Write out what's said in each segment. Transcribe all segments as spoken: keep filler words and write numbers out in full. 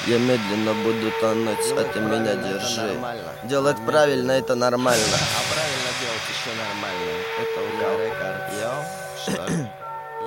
Я медленно буду тонуть, а ты меня держи. Делать правильно, это нормально. А правильно делать еще нормально. Это у Рекорд. Йо, что ли?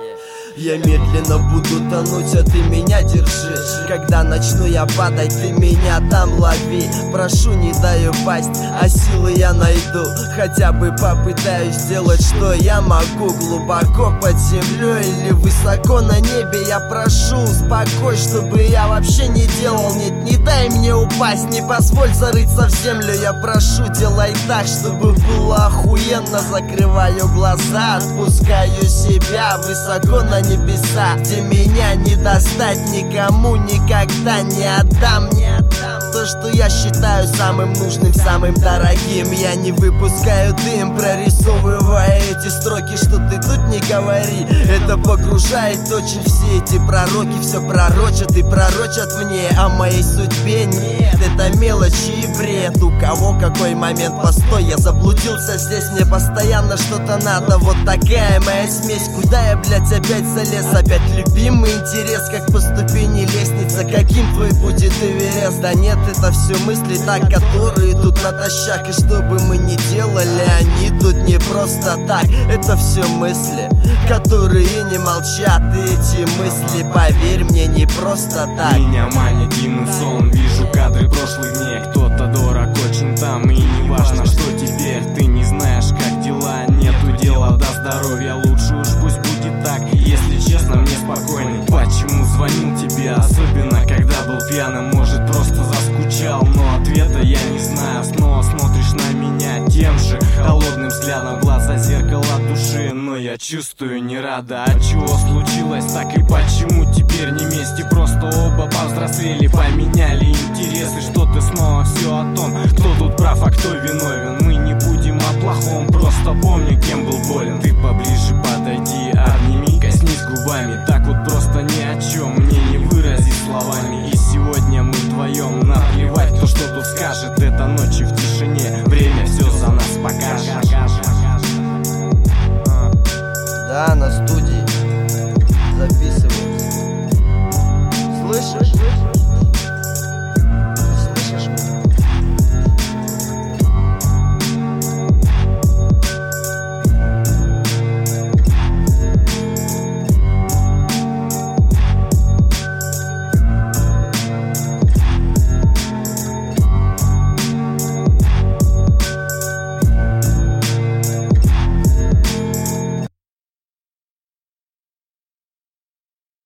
Я медленно буду тонуть, а ты меня держи. Когда начну я падать, ты меня там лови. Прошу, не дай упасть, а силы я найду. Хотя бы попытаюсь сделать, что я могу. Глубоко под землей или высоко на небе. Я прошу, успокой, чтобы я вообще не делал. Нет, не дай мне упасть, не позволь зарыться в землю. Я прошу, делай так, чтобы было охуенно. Закрываю глаза, отпускаю себя высоко на небеса, где меня не достать никому никогда. Не отдам, не отдам то, что я считаю самым нужным, самым дорогим. Я не выпускаю дым, прорисовывая эти строки, что ты тут не говори. Это погружает очень все эти пророки. Все пророчат и пророчат мне о моей судьбе. Нет, это мелочи и бред. У кого какой момент, постой, я заблудился здесь. Мне постоянно что-то надо, вот такая моя смесь. Куда я, блять, опять залез? Опять любимый интерес, как по ступени лестница. Каким твой будет Эверест? Да нет, это все мысли так, которые идут натощак. И что бы мы ни делали, они тут не просто так. Это все мысли, которые не молчат. И эти мысли, поверь мне, не просто так. Меня манит димный сон, вижу кадры прошлых дней. Кто-то дорог очень там, и не важно, что теперь. Ты не знаешь, как дела, нету дела до здоровья. Лучше уж пусть будет так, если честно, мне спокойней. Почему звонил тебе, особенно когда был пьяным? Может, просто заскучал, но ответа я не знаю. Снова смотришь на меня тем же холодным взглядом. Глаза зеркало души, но я чувствую не рада. А чего случилось так и почему теперь не вместе? Просто оба повзрослели, поменяли интересы. Что ты снова все о том, кто тут прав, а кто виновен? Мы не будем о плохом, просто помни, кем был болен. Ты поближе